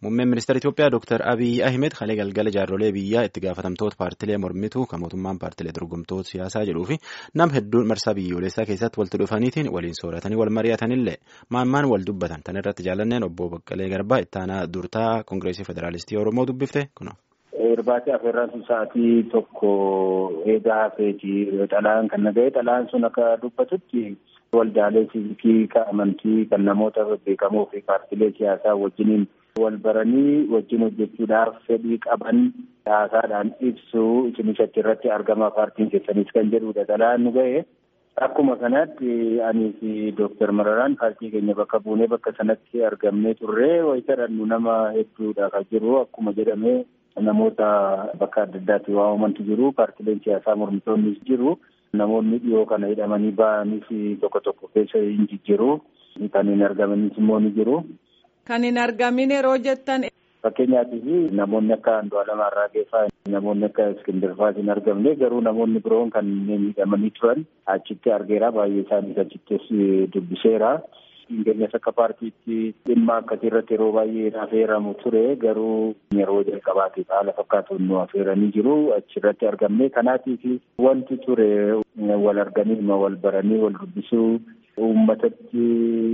Muummeen ministeera Itoophiyaa Dr. Abiy Ahmed halee galgala jaarrolee biyyaa itti gaafatamtoota paartilee mormituu kan mootummaan paartilee dorgomtoota siyaasaa jedhuu fi nam hedduun marsaa biyyoolessaa keessatti walitti dhufaniitiin waliin sooratanii wal mari'atanillee maan wal dubbatan tan irratti jaallanneen obbo Baqqalee Garbaa ittaanaa durtaa Koongireesii Federaalistii Oromoo dubbifte kuno. Irbaati afeerransu sa'aatii tokko eegaa hafeeti xalaan kan nagahee xalaan sun akka dubbatutti waldaalee siivikii amantii kan namoota beekamoo fi paartilee siyaasaa wajjiniin wal baranii wajjin hojjechuudhaaf fedhii qaban haasaadhaan ibsu isinitti irratti argama paartiin keessanis kan jedhudha xalaan nu gahe. Akkuma kanatti ani fi Dr. Mararaan paartii keenya bakka buunee bakka sanatti argamnee turree wayitadhannu nama hedduudha kan jiru akkuma jedhamee namoota bakka adda addaatti waamamantu jiru paartileen siyaasaa mormitoonnis jiru namoonni dhiyoo kana hidhamanii ba'anis tokko keessa hin jijjiru kan hin argamanis immoo ni jiru. Kan hin argamin yeroo jettan. Fakkeenyaatiif namoonni akka Andu'aalem Arraageeffaa namoonni akka Iskindar Faas hin argamne garuu namoonni biroon kan hidhamanii turan achitti argeera baay'ee isaaniis achittis dubbiseera. Keenyas akka paartiitti dhimma akkasii irratti yeroo baay'ee affeeramu ture garuu yeroo jalqabaatiif haala fakkaatuun nu affeeranii jiru achirratti argamne kanaatiif wanti ture wal arganii wal baranii wal dubbisuu uummatatti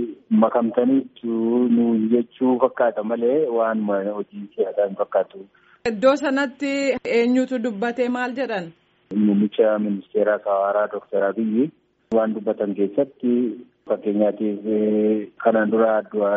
makamtaniitu nuun jechuu fakkaata malee waan hojii siyaasaa hin fakkaatu. Iddoo sanatti eenyutu dubbatee maal jedhan? Muummicha ministeeraa Haaraa Dr. Abiy waan dubbatan keessatti fakkeenyaatiif kanaan dura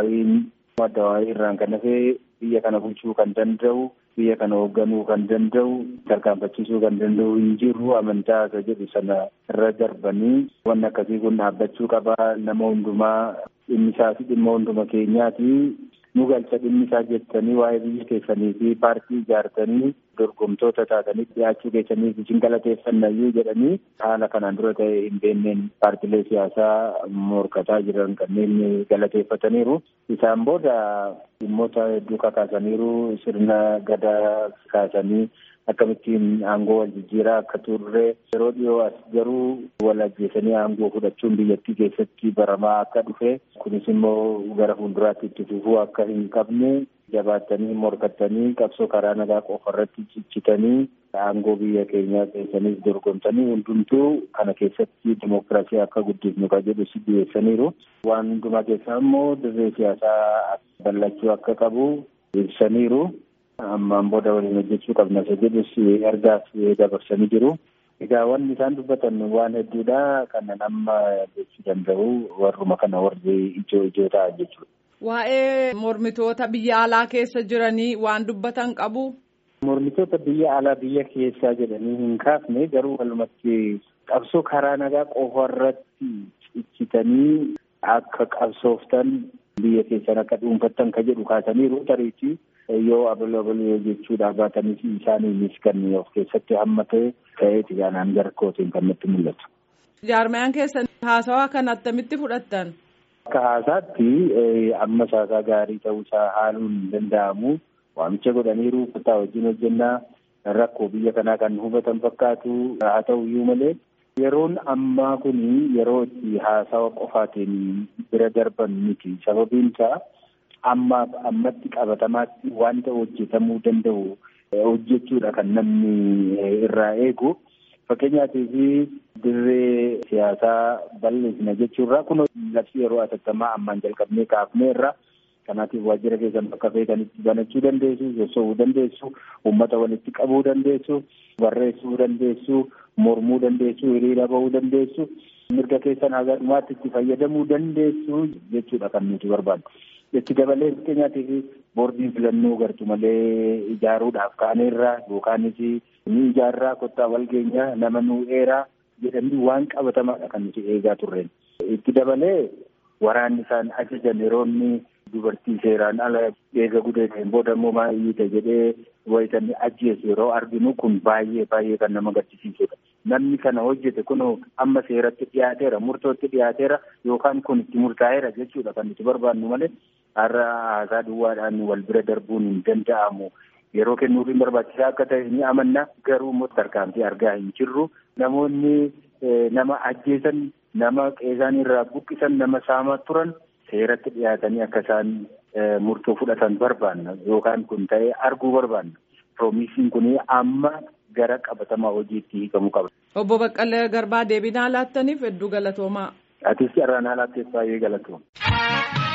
addawaayii irraan kan hafee biyya kana bulchuu kan danda'u biyya kana hoogganuu kan danda'u tarkaanfachiisuu kan danda'u hin jiru amantaa isa jedhu sana irra darbanii wanni akkasii kun dhaabbachuu qaba nama hundumaa dhimmisaa fi dhimma hunduma keenyaati nu galcha dhimmisaa jettanii waa'ee biyya keessanii fi paartii ijaartanii dorgomtoota taatanii dhiyaachuu keessanii isin galateeffannayyuu jedhanii haala kanaan dura ta'e hin beenneen paartilee siyaasaa morkataa jiran kanneen galateeffataniiru. Isaan booda dhimmoota hedduu kakaasaniiru sirna gadaa kaasanii akkamittiin aangoo wal jijjiiraa akka turre yeroo dhiyoo as garuu wal ajjeesanii aangoo fudhachuun biyyattii keessatti baramaa akka dhufe kunis immoo gara fuulduraatti itti fufuu akka hin qabne jabaattanii morkattanii qabsoo karaa nagaa qofa irratti cichitanii aangoo biyya keenyaa keessanis dorgomtanii hundumtuu kana keessatti dimookiraasii akka guddifnu kan jedhu si dhiyeessaniiru. Waan hundumaa keessaa immoo dirree siyaasaa bal'achuu akka qabu ibsaniiru. Ammaan booda waliin hojjechuu qabna isa jedhus ergaas dabarsanii jiru. Egaa wanni isaan dubbatan waan hedduudha kanan amma jechuu danda'u warruma kana warri ijoo ta'a jechuudha. Waa'ee mormitoota biyya alaa keessa jiranii waan dubbatan qabu. Mormitoota biyya alaa biyya keessaa jedhanii hin kaafne garuu walumatti qabsoo karaa nagaa qofa irratti cichitanii akka qabsooftan biyya keessan akka dhuunfattan ka jedhu kaasaniiru tariitii yoo abaloo jechuudha baatanis isaaniinis kan of keessatti hammate ta'eeti jaanaan garkootiin kan nutti mul'atu. Jaarmayaan keessan haasawaa kan attamitti fudhattan? Akka haasaatti amma haasaa gaarii ta'uusaa haaluun hin danda'amu. Waamicha godhaniiru kutaa wajjin hojjennaa rakkoo biyya kanaa kan hubatan fakkaatu haa ta'uyyuu malee yeroon ammaa kun yeroo itti haasawa qofaatiin bira darban miti sababiin isaa ammatti qabatamaatti wanta hojjetamuu danda'u hojjechuudha kan namni irraa eegu. Fakkeenyaatiif dirree siyaasaa bal'isna jechuurraa kun labsii yeroo atattamaa ammaan jalqabnee kaafneerra. Kanaatiif waajjira keessan bakka feetanitti banachuu dandeessu, soso'uu dandeessu, uummata walitti qabuu dandeessu, barreessuu dandeessu, mormuu dandeessu, hiriira bahuu dandeessu, mirga keessan haga dhumaatti itti fayyadamuu dandeessu jechuudha kan nuti barbaadu. Itti dabalee fakkeenyaatiif boordiin filannoo gartu malee ijaaruudhaaf ka'aneerra yookaanis ni ijaarraa kottaa walgeenyaa nama nu eeraa jedhanii waan qabatamaadha kan nuti eegaa turreen. Itti dabalee waraanni isaan ajajan yeroonni dubartii seeraan ala eega gudeeteen booda immoo maayyiita jedhee wayitanni ajjeesu yeroo arginu kun baay'ee kan nama gaddisiisudha. Namni kana hojjete kun amma seeratti dhiyaateera murtootti dhiyaateera yookaan kun itti murtaa'eera jechuudha kan nuti barbaannu malee har'a haasaa duwwaadhaan wal bira darbuun hin danda'amu. Yeroo kennuufiin barbaachisaa akka ta'e ni amanna garuu immoo tarkaanfii argaa hin jirru. Namoonni nama ajjeesan nama qeesaan irraa buqqisan nama saamaa turan seeratti dhiyaatanii akka isaan murtoo fudhatan barbaanna yookaan kun ta'ee arguu barbaanna. Piroomiisiin kun amma gara qabatamaa hojiitti hiikamuu qaba. Obbo Baqqalee Garbaa deebii nuu laattaniif hedduu galatoomaa. Atis carraa nuu laatteef baay'ee galatooma.